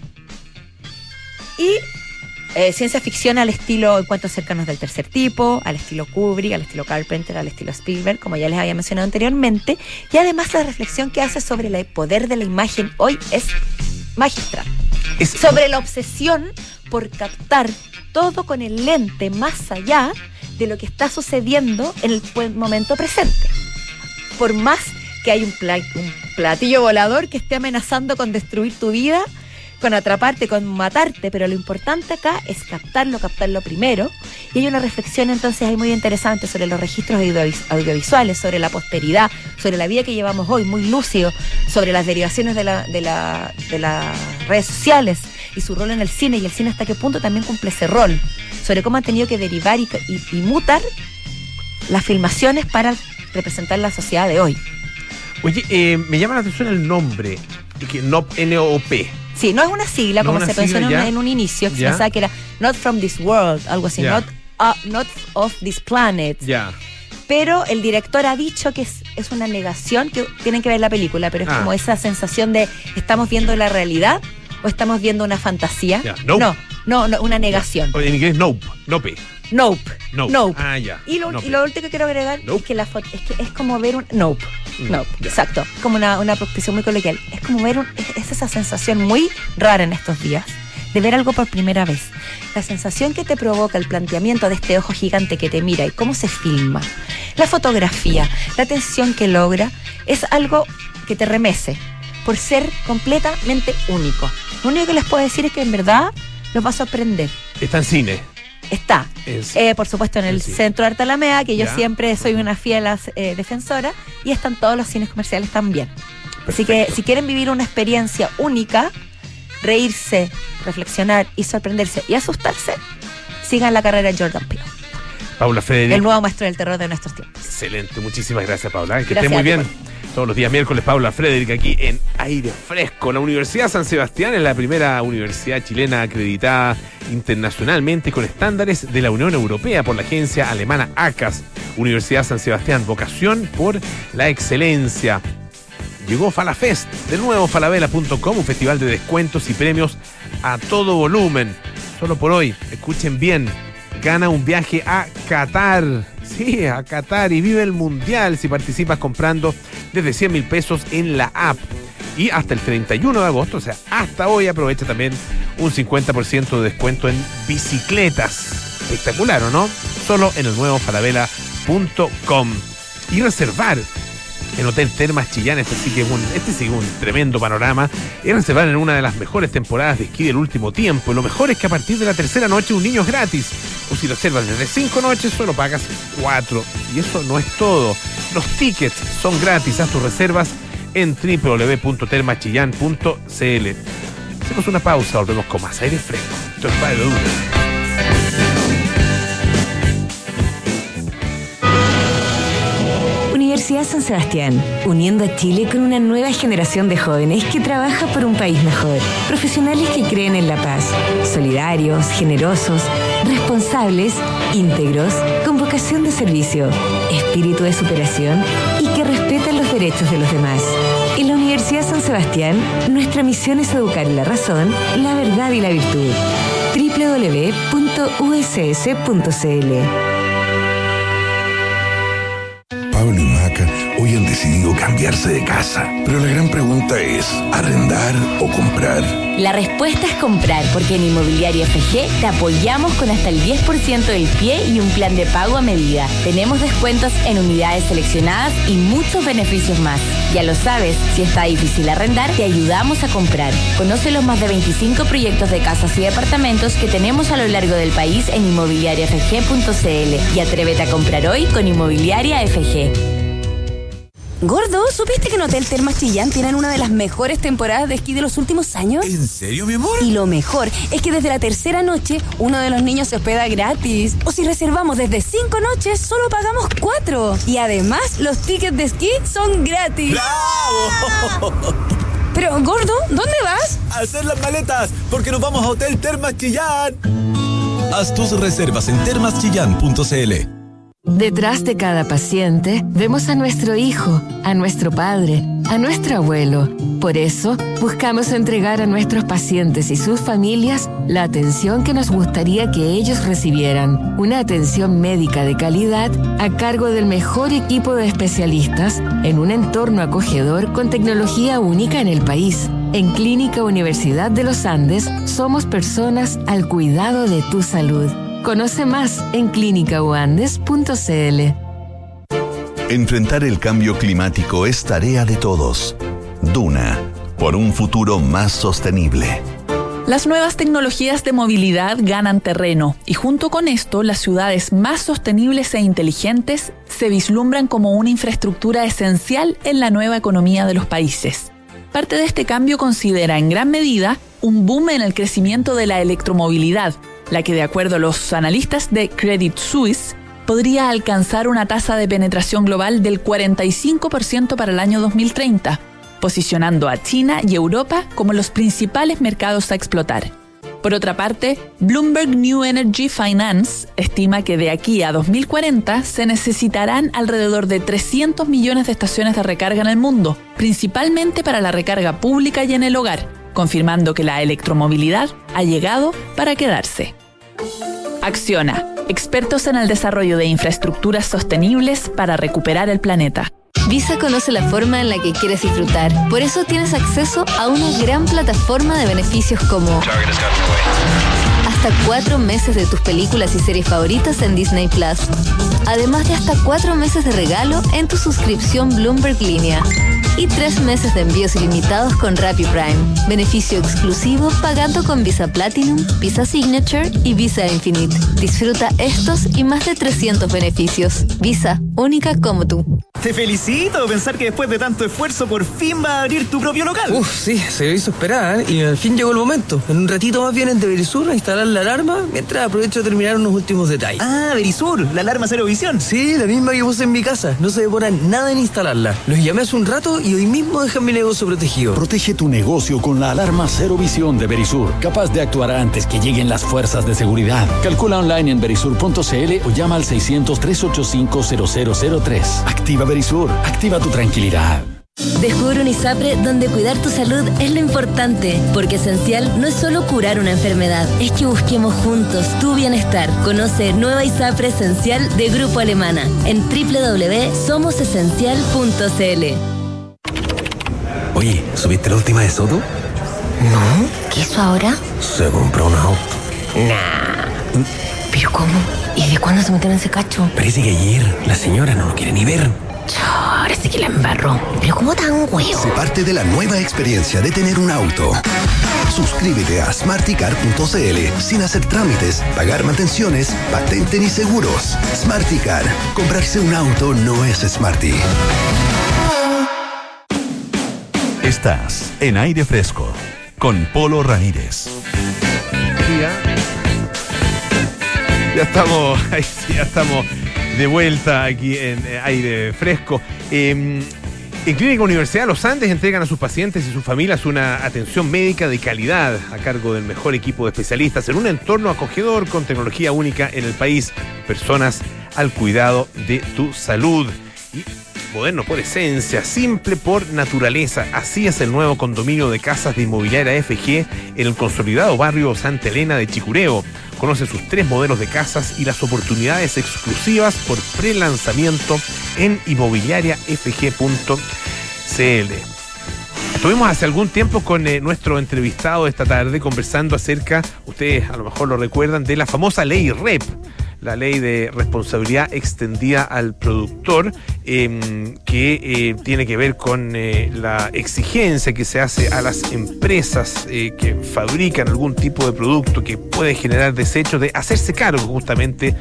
y ciencia ficción al estilo Encuentros cercanos del tercer tipo, al estilo Kubrick, al estilo Carpenter, al estilo Spielberg, como ya les había mencionado anteriormente. Y además la reflexión que hace sobre el poder de la imagen hoy es magistral. Sobre la obsesión por captar todo con el lente más allá de lo que está sucediendo en el momento presente. Por más que hay un platillo volador que esté amenazando con destruir tu vida, con atraparte, con matarte, pero lo importante acá es captarlo primero. Y hay una reflexión entonces ahí muy interesante sobre los registros audiovisuales, sobre la posteridad, sobre la vida que llevamos hoy, muy lúcido, sobre las derivaciones de las redes sociales y su rol en el cine, y el cine hasta qué punto también cumple ese rol, sobre cómo han tenido que derivar y mutar las filmaciones para representar la sociedad de hoy. Oye, me llama la atención el nombre, N-O-P. Sí, no es una sigla, como se pensó en un inicio, que se pensaba que era Not from this world, algo así, not of this planet. Pero el director ha dicho que es una negación, que tienen que ver la película, pero es como esa sensación de ¿estamos viendo la realidad o estamos viendo una fantasía? Nope. No, una negación. En inglés, nope. Nope. Ah, ya. Y lo último que quiero agregar es que es como ver un nope. Exacto. Como una expresión muy coloquial. Es como ver es esa sensación muy rara en estos días de ver algo por primera vez. La sensación que te provoca el planteamiento de este ojo gigante que te mira y cómo se filma, la fotografía, la tensión que logra, es algo que te remece por ser completamente único. Lo único que les puedo decir es que en verdad los va a sorprender. Está en cine. Está, por supuesto, en el Centro de Arte Alameda, que yo siempre soy una fiel defensora, y están todos los cines comerciales también. Perfecto. Así que si quieren vivir una experiencia única, reírse, reflexionar y sorprenderse y asustarse, sigan la carrera de Jordan Peele. Paula Frederick. El nuevo maestro del terror de nuestros tiempos. Excelente, muchísimas gracias, Paula. Que Gracias esté muy bien. a ti, Todos los días miércoles, Paula Frederick aquí en Aire Fresco. La Universidad San Sebastián es la primera universidad chilena acreditada internacionalmente con estándares de la Unión Europea por la agencia alemana ACAS. Universidad San Sebastián, vocación por la excelencia. Llegó Falafest, de nuevo falabella.com, un festival de descuentos y premios a todo volumen. Solo por hoy, escuchen bien, gana un viaje a Qatar. Sí, a Qatar, y vive el Mundial si participas comprando desde 100.000 pesos en la app. Y hasta el 31 de agosto, o sea, hasta hoy, aprovecha también un 50% de descuento en bicicletas. Espectacular, ¿o no? Solo en el nuevo falabella.com. Y reservar en Hotel Termas Chillán, este sí que es un tremendo panorama, y reservar en una de las mejores temporadas de esquí del último tiempo. Y lo mejor es que a partir de la tercera noche un niño es gratis, o si reservas desde 5 noches solo pagas 4. Y eso no es todo, los tickets son gratis. Haz tus reservas en www.termachillan.cl. Hacemos una pausa, volvemos con más Aire Fresco. Esto es Radio Duna. Universidad San Sebastián, uniendo a Chile con una nueva generación de jóvenes que trabaja por un país mejor. Profesionales que creen en la paz, solidarios, generosos, responsables, íntegros, con vocación de servicio, espíritu de superación y que respetan los derechos de los demás. En la Universidad San Sebastián, nuestra misión es educar en la razón, la verdad y la virtud. www.uss.cl. Pablo y Maca hoy han decidido cambiarse de casa, pero la gran pregunta es, ¿arrendar o comprar? La respuesta es comprar, porque en Inmobiliaria FG te apoyamos con hasta el 10% del pie y un plan de pago a medida. Tenemos descuentos en unidades seleccionadas y muchos beneficios más. Ya lo sabes, si está difícil arrendar, te ayudamos a comprar. Conoce los más de 25 proyectos de casas y departamentos que tenemos a lo largo del país en inmobiliariafg.cl y atrévete a comprar hoy con Inmobiliaria FG. Gordo, ¿supiste que en Hotel Termas Chillán tienen una de las mejores temporadas de esquí de los últimos años? ¿En serio, mi amor? Y lo mejor es que desde la tercera noche, uno de los niños se hospeda gratis. O si reservamos desde 5 noches, solo pagamos 4. Y además, los tickets de esquí son gratis. ¡Bravo! Pero, Gordo, ¿dónde vas? A hacer las maletas, porque nos vamos a Hotel Termas Chillán. Haz tus reservas en termaschillán.cl. Detrás de cada paciente vemos a nuestro hijo, a nuestro padre, a nuestro abuelo. Por eso, buscamos entregar a nuestros pacientes y sus familias la atención que nos gustaría que ellos recibieran. Una atención médica de calidad a cargo del mejor equipo de especialistas en un entorno acogedor con tecnología única en el país. En Clínica Universidad de los Andes somos personas al cuidado de tu salud. Conoce más en clinicauandes.cl. Enfrentar el cambio climático es tarea de todos. Duna, por un futuro más sostenible. Las nuevas tecnologías de movilidad ganan terreno y junto con esto las ciudades más sostenibles e inteligentes se vislumbran como una infraestructura esencial en la nueva economía de los países. Parte de este cambio considera en gran medida un boom en el crecimiento de la electromovilidad, la que de acuerdo a los analistas de Credit Suisse podría alcanzar una tasa de penetración global del 45% para el año 2030, posicionando a China y Europa como los principales mercados a explotar. Por otra parte, Bloomberg New Energy Finance estima que de aquí a 2040 se necesitarán alrededor de 300 millones de estaciones de recarga en el mundo, principalmente para la recarga pública y en el hogar, confirmando que la electromovilidad ha llegado para quedarse. Acciona, expertos en el desarrollo de infraestructuras sostenibles para recuperar el planeta. Visa conoce la forma en la que quieres disfrutar. Por eso tienes acceso a una gran plataforma de beneficios como hasta 4 meses de tus películas y series favoritas en Disney Plus. Además de hasta 4 meses de regalo en tu suscripción Bloomberg Línea. Y 3 meses de envíos ilimitados con Rappi Prime. Beneficio exclusivo pagando con Visa Platinum, Visa Signature y Visa Infinite. Disfruta estos y más de 300 beneficios. Visa, única como tú. Te felicito, pensar que después de tanto esfuerzo por fin va a abrir tu propio local. Sí, se hizo esperar y al fin llegó el momento. En un ratito más vienen de Verisur a instalar la alarma mientras aprovecho de terminar unos últimos detalles. Ah, Verisur, la alarma Cero Visión. Sí, la misma que puse en mi casa. No se demora nada en instalarla. Los llamé hace un rato y hoy mismo dejan mi negocio protegido. Protege tu negocio con la alarma Cero Visión de Verisur, capaz de actuar antes que lleguen las fuerzas de seguridad. Calcula online en verisur.cl o llama al 600-385-0003. Activa Verisur, activa tu tranquilidad. Descubre un ISAPRE donde cuidar tu salud es lo importante, porque esencial no es solo curar una enfermedad, es que busquemos juntos tu bienestar. Conoce nueva ISAPRE Esencial de Grupo Alemana en www.somosesencial.cl. Oye, ¿subiste la última de Soto? No, ¿qué hizo ahora? Se compró un auto. Nah. ¿Pero cómo? ¿Y de cuándo se metieron en ese cacho? Parece que ayer la señora no lo quiere ni ver. Ahora sí que la embarró. ¿Pero cómo tan huevo? Se parte de la nueva experiencia de tener un auto. Suscríbete a smarticar.cl sin hacer trámites, pagar mantenciones, patente ni seguros. Smarticar. Comprarse un auto no es Smarty. Estás en Aire Fresco con Polo Ramírez. Ya estamos de vuelta aquí en Aire Fresco. En Clínica Universidad de los Andes entregan a sus pacientes y sus familias una atención médica de calidad a cargo del mejor equipo de especialistas en un entorno acogedor con tecnología única en el país. Personas al cuidado de tu salud. Y moderno por esencia, simple por naturaleza. Así es el nuevo condominio de casas de Inmobiliaria FG en el consolidado barrio Santa Elena de Chicureo. Conoce sus 3 modelos de casas y las oportunidades exclusivas por prelanzamiento en inmobiliariafg.cl. Estuvimos hace algún tiempo con nuestro entrevistado esta tarde conversando acerca, ustedes a lo mejor lo recuerdan, de la famosa ley REP, la ley de responsabilidad extendida al productor, que tiene que ver con la exigencia que se hace a las empresas que fabrican algún tipo de producto que puede generar desechos, de hacerse cargo justamente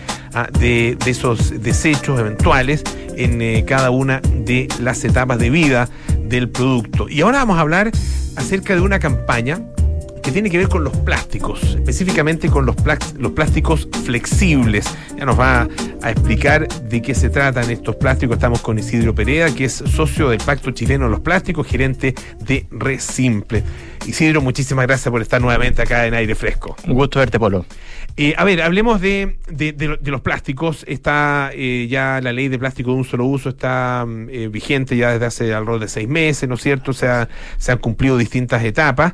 de esos desechos eventuales en cada una de las etapas de vida del producto. Y ahora vamos a hablar acerca de una campaña que tiene que ver con los plásticos, específicamente con los plásticos flexibles. Ya nos va a explicar de qué se tratan estos plásticos. Estamos con Isidro Pereda, que es socio del Pacto Chileno de los Plásticos, gerente de Resimple. Isidro, muchísimas gracias por estar nuevamente acá en Aire Fresco. Un gusto verte, Polo. A ver, hablemos de los plásticos. Está ya la ley de plástico de un solo uso, está vigente ya desde hace alrededor de 6 meses, ¿no es cierto? Se han cumplido distintas etapas.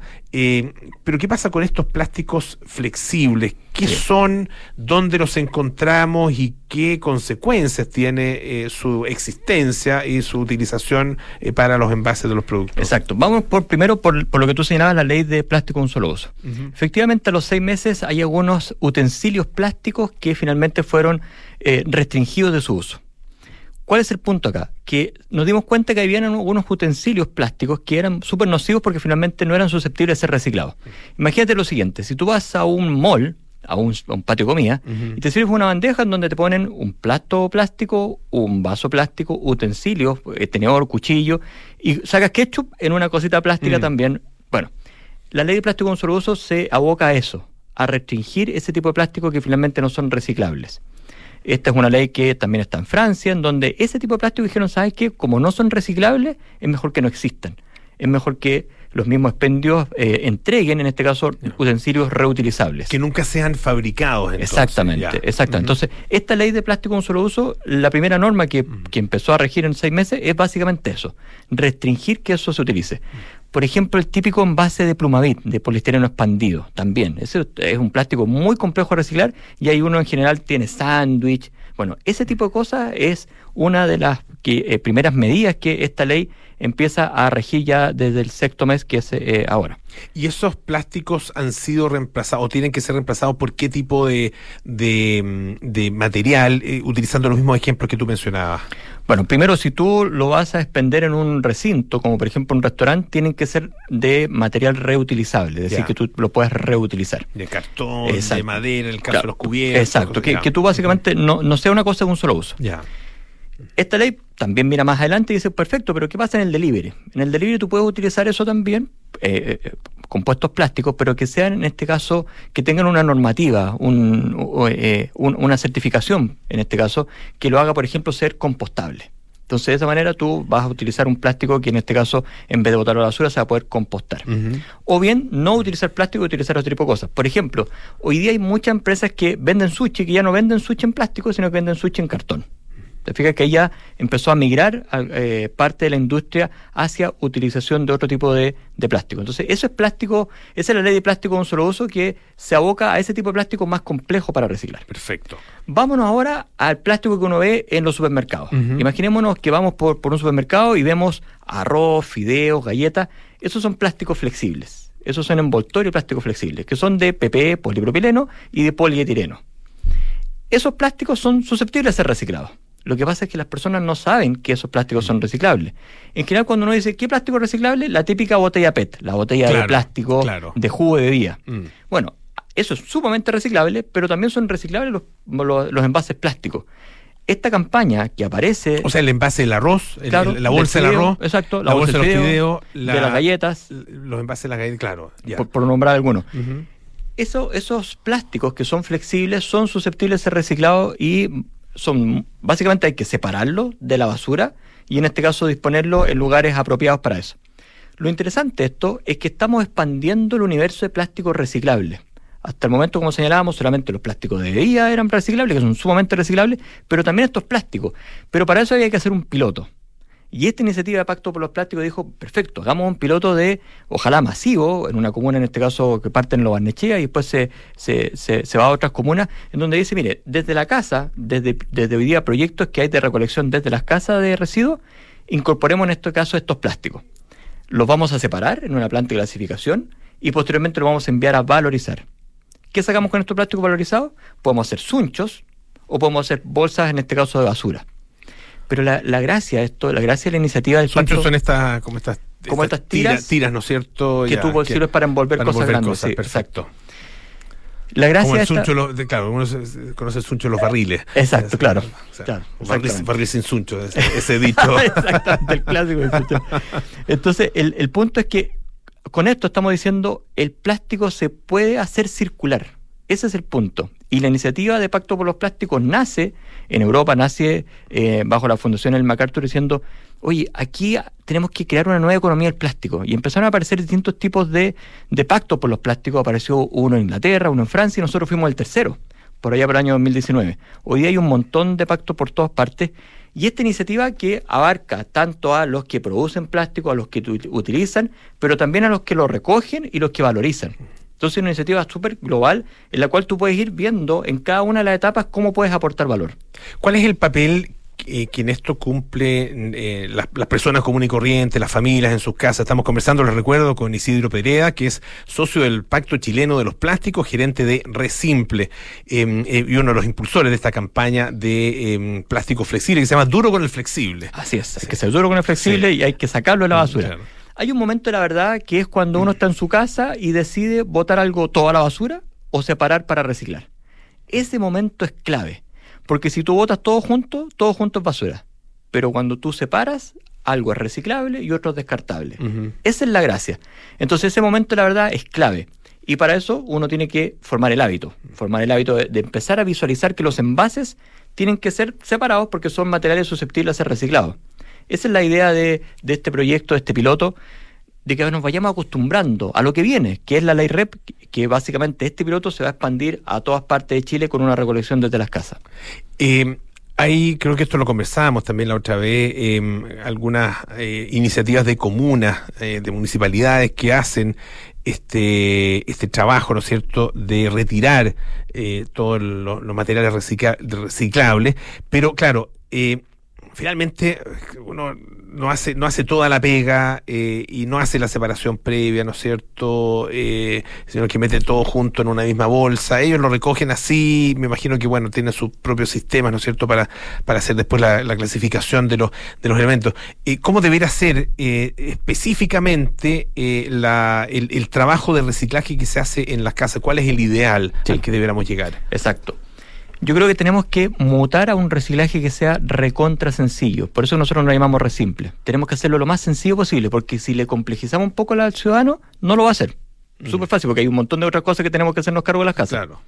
Pero ¿qué pasa con estos plásticos flexibles? ¿Qué son? ¿Dónde los encontramos? ¿Y qué consecuencias tiene su existencia y su utilización para los envases de los productos? Exacto. Vamos primero por lo que tú señalabas, la ley de plástico de un solo uso. Uh-huh. Efectivamente, a los 6 meses hay algunos utensilios plásticos que finalmente fueron restringidos de su uso. ¿Cuál es el punto acá? Que nos dimos cuenta que habían algunos utensilios plásticos que eran súper nocivos porque finalmente no eran susceptibles de ser reciclados. Imagínate lo siguiente, si tú vas a un mall, a un patio de comida, uh-huh, y te sirves una bandeja en donde te ponen un plato plástico, un vaso plástico, utensilios, tenedor, cuchillo, y sacas ketchup en una cosita plástica también. Bueno, la ley de plástico de un solo uso se aboca a eso, a restringir ese tipo de plástico que finalmente no son reciclables. Esta es una ley que también está en Francia, en donde ese tipo de plástico dijeron, ¿sabes qué? Como no son reciclables, es mejor que no existan. Es mejor que los mismos expendios entreguen, en este caso, utensilios reutilizables. Que nunca sean fabricados. Entonces, exactamente. Uh-huh. Entonces, esta ley de plástico de un solo uso, la primera norma que empezó a regir en 6 meses es básicamente eso, restringir que eso se utilice. Por ejemplo, el típico envase de Plumavit, de poliestireno expandido, también. Ese es un plástico muy complejo de reciclar y hay uno en general tiene sándwich. Bueno, ese tipo de cosas es una de las primeras medidas que esta ley empieza a regir ya desde el 6º mes, que es ahora. ¿Y esos plásticos han sido reemplazados o tienen que ser reemplazados por qué tipo de material, utilizando los mismos ejemplos que tú mencionabas? Bueno, primero, si tú lo vas a expender en un recinto, como por ejemplo un restaurante, tienen que ser de material reutilizable, es decir, que tú lo puedas reutilizar. De cartón, de madera, en el caso de los cubiertos. Exacto, que tú básicamente no sea una cosa de un solo uso. Ya. Esta ley también mira más adelante y dice, perfecto, pero ¿qué pasa en el delivery? En el delivery tú puedes utilizar eso también, compuestos plásticos, pero que sean, en este caso, que tengan una normativa, una certificación, en este caso, que lo haga, por ejemplo, ser compostable. Entonces, de esa manera tú vas a utilizar un plástico que, en este caso, en vez de botarlo a la basura, se va a poder compostar. O bien, no utilizar plástico y utilizar otro tipo de cosas. Por ejemplo, hoy día hay muchas empresas que venden sushi, que ya no venden sushi en plástico, sino que venden sushi en cartón. Te fijas que ahí ya empezó a migrar parte de la industria hacia utilización de otro tipo de plástico. Entonces, eso es plástico, esa es la ley de plástico de un solo uso que se aboca a ese tipo de plástico más complejo para reciclar. Perfecto. Vámonos ahora al plástico que uno ve en los supermercados. Imaginémonos que vamos por un supermercado y vemos arroz, fideos, galletas. Esos son plásticos flexibles. Esos son envoltorios plásticos flexibles, que son de PP, polipropileno y de polietileno. Esos plásticos son susceptibles de ser reciclados. Lo que pasa es que las personas no saben que esos plásticos son reciclables. En general, cuando uno dice, ¿qué plástico es reciclable? La típica botella PET, la botella de plástico de jugo de bebida. Bueno, eso es sumamente reciclable, pero también son reciclables los envases plásticos. Esta campaña que aparece... O sea, el envase del arroz, la bolsa del arroz, exacto, la bolsa de los fideos, de las galletas. Los envases de las galletas, claro. Ya. Por nombrar algunos. Esos plásticos que son flexibles son susceptibles de ser reciclados y... básicamente hay que separarlo de la basura y en este caso disponerlo en lugares apropiados para eso. Lo interesante de esto es que estamos expandiendo el universo de plásticos reciclables. Hasta el momento, como señalábamos, solamente los plásticos de bebida eran reciclables, que son sumamente reciclables, pero también estos plásticos. Pero para eso había que hacer un piloto. Y esta iniciativa de Pacto por los Plásticos dijo, perfecto, hagamos un piloto ojalá masivo, en una comuna, en este caso, que parte en Lo Barnechea y después se va a otras comunas, en donde dice, mire, desde la casa, desde hoy día proyectos que hay de recolección desde las casas de residuos, incorporemos en este caso estos plásticos. Los vamos a separar en una planta de clasificación y posteriormente los vamos a enviar a valorizar. ¿Qué sacamos con estos plásticos valorizados? Podemos hacer sunchos o podemos hacer bolsas, en este caso, de basura. Pero la gracia de esto, la gracia de la iniciativa del pacto son estas tiras, ¿no es cierto? Que tú sirves para envolver cosas grandes. Sí, perfecto. La gracia como el suncho, claro, uno conoce el suncho de los barriles. Exacto, claro. Barril sin suncho, ese dicho. Exactamente, el clásico del suncho. Entonces, el punto es que con esto estamos diciendo el plástico se puede hacer circular. Ese es el punto. Y la iniciativa de Pacto por los Plásticos nace en Europa, bajo la Fundación El MacArthur, diciendo, oye, aquí tenemos que crear una nueva economía del plástico. Y empezaron a aparecer distintos tipos de pactos por los plásticos. Apareció uno en Inglaterra, uno en Francia, y nosotros fuimos el tercero, por allá por el año 2019. Hoy día hay un montón de pactos por todas partes. Y esta iniciativa que abarca tanto a los que producen plástico, a los que utilizan, pero también a los que lo recogen y los que valorizan. Entonces es una iniciativa súper global en la cual tú puedes ir viendo en cada una de las etapas cómo puedes aportar valor. ¿Cuál es el papel que en esto cumple las personas comunes y corrientes, las familias en sus casas? Estamos conversando, les recuerdo, con Isidro Perea, que es socio del Pacto Chileno de los Plásticos, gerente de Resimple, y uno de los impulsores de esta campaña de plástico flexible, que se llama Duro con el Flexible. Así es, hay que ser duro con el flexible y hay que sacarlo de la basura. Claro. Hay un momento de la verdad que es cuando uno está en su casa y decide botar algo todo a la basura o separar para reciclar. Ese momento es clave, porque si tú botas todo junto es basura. Pero cuando tú separas, algo es reciclable y otro es descartable. Esa es la gracia. Entonces ese momento, la verdad, es clave. Y para eso uno tiene que formar el hábito de empezar a visualizar que los envases tienen que ser separados porque son materiales susceptibles a ser reciclados. Esa es la idea de este proyecto, de este piloto, de que nos vayamos acostumbrando a lo que viene, que es la ley REP, que básicamente este piloto se va a expandir a todas partes de Chile con una recolección desde las casas. Hay, creo que esto lo conversábamos también la otra vez, algunas iniciativas de comunas, de municipalidades que hacen este trabajo, ¿no es cierto?, de retirar todos los materiales reciclables, pero claro, finalmente uno no hace toda la pega y no hace la separación previa, ¿no es cierto?, sino que mete todo junto en una misma bolsa. Ellos lo recogen así, me imagino que bueno, tienen sus propios sistemas, ¿no es cierto?, para hacer después la clasificación de los elementos. ¿Cómo debería ser específicamente el trabajo de reciclaje que se hace en las casas? ¿Cuál es el ideal al que deberíamos llegar? Exacto. Yo creo que tenemos que mutar a un reciclaje que sea recontra sencillo. Por eso nosotros lo llamamos Resimple. Tenemos que hacerlo lo más sencillo posible, porque si le complejizamos un poco al ciudadano, no lo va a hacer. Súper fácil, porque hay un montón de otras cosas que tenemos que hacernos cargo de las casas. Claro.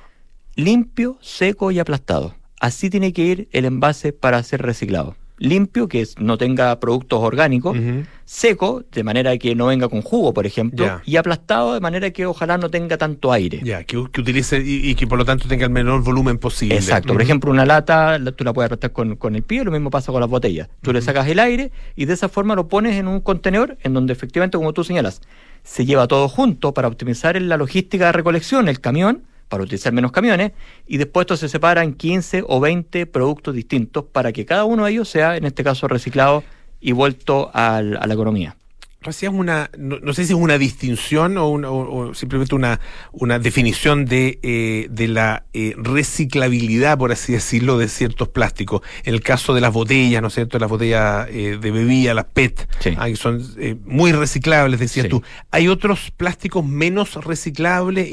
Limpio, seco y aplastado. Así tiene que ir el envase para ser reciclado. Limpio, que no tenga productos orgánicos, seco, de manera que no venga con jugo, por ejemplo, y aplastado, de manera que ojalá no tenga tanto aire. Que utilice y que por lo tanto tenga el menor volumen posible. Exacto. Por ejemplo, una lata, tú la puedes aplastar con el pie, lo mismo pasa con las botellas. Tú le sacas el aire y de esa forma lo pones en un contenedor en donde efectivamente, como tú señalas, se lleva todo junto para optimizar la logística de recolección, el camión, para utilizar menos camiones, y después esto se separa en 15 o 20 productos distintos para que cada uno de ellos sea, en este caso, reciclado y vuelto a la economía. Hacías no sé si es una distinción o simplemente una definición de la reciclabilidad, por así decirlo, de ciertos plásticos. En el caso de las botellas, ¿no es cierto? Las botellas de bebida, las PET, que son muy reciclables, decías tú. ¿Hay otros plásticos menos reciclables?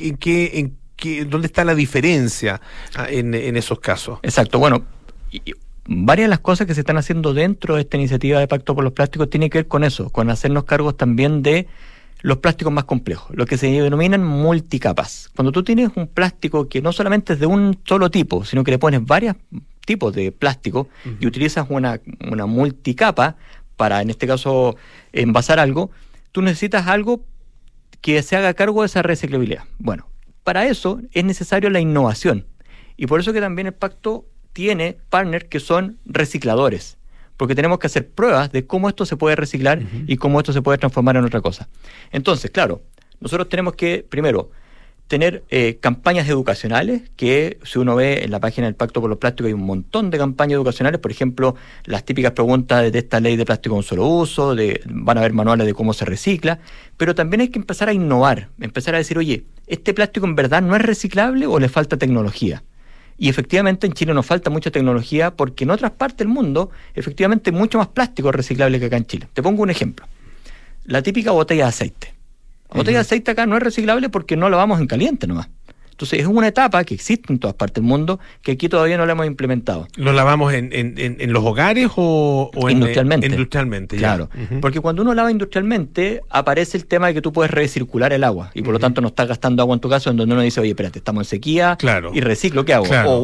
¿Y dónde está la diferencia en esos casos? Exacto, bueno, varias de las cosas que se están haciendo dentro de esta iniciativa de Pacto por los Plásticos tienen que ver con eso, con hacernos cargos también de los plásticos más complejos, lo que se denominan multicapas. Cuando tú tienes un plástico que no solamente es de un solo tipo, sino que le pones varios tipos de plástico y utilizas una multicapa para, en este caso, envasar algo, tú necesitas algo que se haga cargo de esa reciclabilidad. Bueno, para eso es necesario la innovación, y por eso que también el pacto tiene partners que son recicladores, porque tenemos que hacer pruebas de cómo esto se puede reciclar y cómo esto se puede transformar en otra cosa. Entonces, claro, nosotros tenemos que, primero, tener campañas educacionales, que si uno ve en la página del Pacto por los Plásticos hay un montón de campañas educacionales, por ejemplo, las típicas preguntas de esta ley de plástico de un solo uso, van a haber manuales de cómo se recicla, pero también hay que empezar a innovar, empezar a decir, oye, ¿este plástico en verdad no es reciclable o le falta tecnología? Y efectivamente en Chile nos falta mucha tecnología, porque en otras partes del mundo efectivamente hay mucho más plástico reciclable que acá en Chile. Te pongo un ejemplo. La típica botella de aceite. La botella de aceite acá no es reciclable porque no la lavamos en caliente nomás. Entonces es una etapa que existe en todas partes del mundo que aquí todavía no la hemos implementado. ¿Lo lavamos en los hogares o industrialmente? Industrialmente, ya. Claro, porque cuando uno lava industrialmente aparece el tema de que tú puedes recircular el agua y por lo tanto no estás gastando agua en tu casa, en donde uno dice, oye, espérate, estamos en sequía y reciclo, ¿qué hago?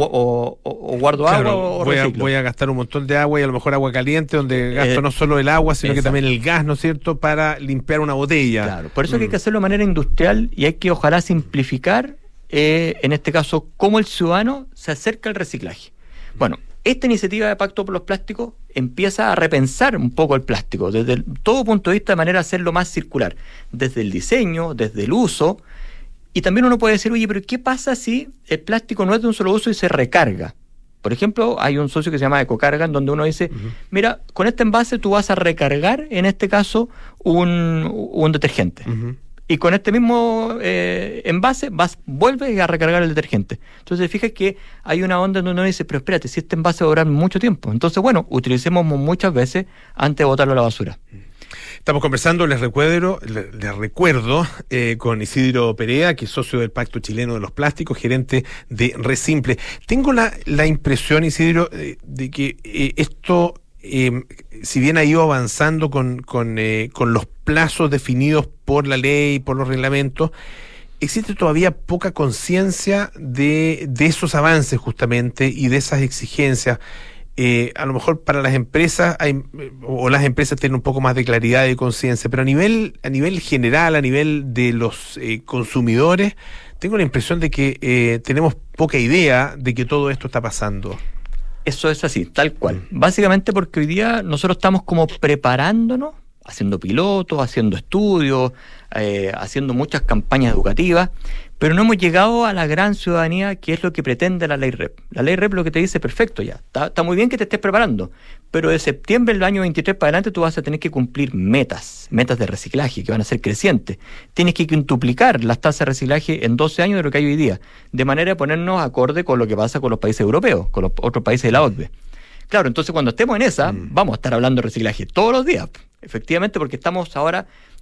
O guardo agua o reciclo. Voy a gastar un montón de agua y a lo mejor agua caliente, donde gasto no solo el agua, sino que también el gas, ¿no es cierto?, para limpiar una botella. Claro, por eso que hay que hacerlo de manera industrial y hay que ojalá simplificar en este caso, cómo el ciudadano se acerca al reciclaje. Bueno, esta iniciativa de Pacto por los Plásticos empieza a repensar un poco el plástico, desde todo punto de vista, de manera a hacerlo más circular, desde el diseño, desde el uso, y también uno puede decir, oye, pero ¿qué pasa si el plástico no es de un solo uso y se recarga? Por ejemplo, hay un socio que se llama Ecocarga, en donde uno dice, mira, con este envase tú vas a recargar, en este caso, un detergente. Y con este mismo envase vuelves a recargar el detergente. Entonces fíjate que hay una onda donde uno dice, pero espérate, si este envase va a durar mucho tiempo. Entonces, bueno, utilicemos muchas veces antes de botarlo a la basura. Estamos conversando, les recuerdo, con Isidro Perea, que es socio del Pacto Chileno de los Plásticos, gerente de Resimple. Tengo la impresión, Isidro, de que esto, si bien ha ido avanzando con los plazos definidos por la ley, por los reglamentos, existe todavía poca conciencia de esos avances justamente y de esas exigencias. A lo mejor para las empresas las empresas tienen un poco más de claridad y de conciencia, pero a nivel general, a nivel de los consumidores, tengo la impresión de que tenemos poca idea de que todo esto está pasando. Eso es así, tal cual. Básicamente porque hoy día nosotros estamos como preparándonos, haciendo pilotos, haciendo estudios, haciendo muchas campañas educativas, pero no hemos llegado a la gran ciudadanía, que es lo que pretende la ley REP. La ley REP lo que te dice, perfecto, ya, está muy bien que te estés preparando, pero de septiembre del año 23 para adelante tú vas a tener que cumplir metas de reciclaje que van a ser crecientes. Tienes que quintuplicar las tasas de reciclaje en 12 años de lo que hay hoy día, de manera de ponernos acorde con lo que pasa con los países europeos, con los otros países de la OCDE. Claro, entonces cuando estemos en esa, vamos a estar hablando de reciclaje todos los días, efectivamente, porque estamos ahora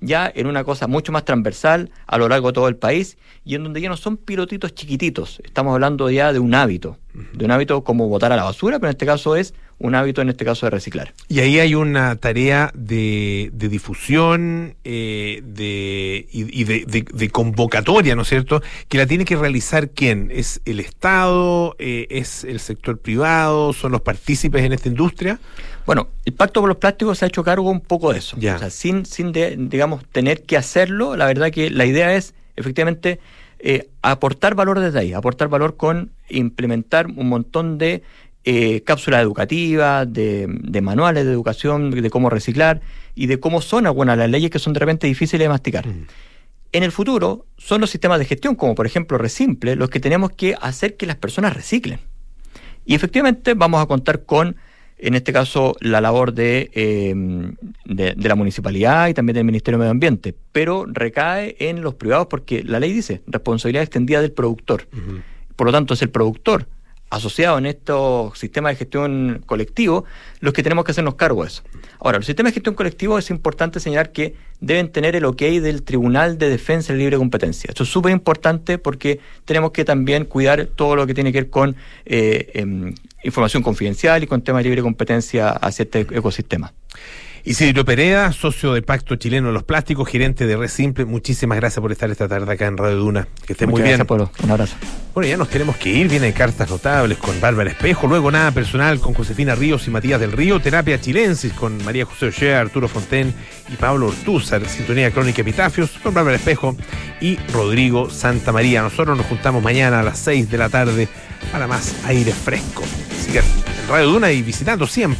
ya en una cosa mucho más transversal a lo largo de todo el país y en donde ya no son pilotitos chiquititos, estamos hablando ya de un hábito como botar a la basura, pero en este caso es un hábito, en este caso de reciclar. Y ahí hay una tarea de difusión de convocatoria, ¿no es cierto?, que la tiene que realizar ¿quién? ¿Es el Estado? ¿Es el sector privado? ¿Son los partícipes en esta industria? Bueno, el Pacto por los Plásticos se ha hecho cargo un poco de eso. Ya. O sea, sin digamos, tener que hacerlo, la verdad que la idea es, efectivamente, aportar valor desde ahí, aportar valor con implementar un montón de cápsulas educativas, de manuales de educación, de cómo reciclar y de cómo son algunas las leyes que son de repente difíciles de masticar. En el futuro son los sistemas de gestión, como por ejemplo Resimple, los que tenemos que hacer que las personas reciclen. Y efectivamente vamos a contar con, en este caso, la labor de la municipalidad y también del Ministerio de Medio Ambiente, pero recae en los privados porque la ley dice responsabilidad extendida del productor. Por lo tanto, es el productor asociado en estos sistemas de gestión colectivo los que tenemos que hacernos cargo de eso. Ahora, los sistemas de gestión colectivo es importante señalar que deben tener el ok del Tribunal de Defensa de Libre Competencia. Esto es súper importante porque tenemos que también cuidar todo lo que tiene que ver con información confidencial y con temas de libre competencia hacia este ecosistema. Isidro Pereda, socio del Pacto Chileno de los Plásticos, gerente de Resimple, muchísimas gracias por estar esta tarde acá en Radio Duna. Que esté muy bien. Gracias, Pablo. Un abrazo. Bueno, ya nos tenemos que ir. Viene Cartas Notables con Bárbara Espejo, luego Nada Personal con Josefina Ríos y Matías del Río, Terapia Chilensis con María José Ochea, Arturo Fonten y Pablo Ortúzar, Sintonía Crónica Epitafios con Bárbara Espejo y Rodrigo Santamaría. Nosotros nos juntamos mañana a las 6 de la tarde para más aire fresco. Así que en Radio Duna y visitando siempre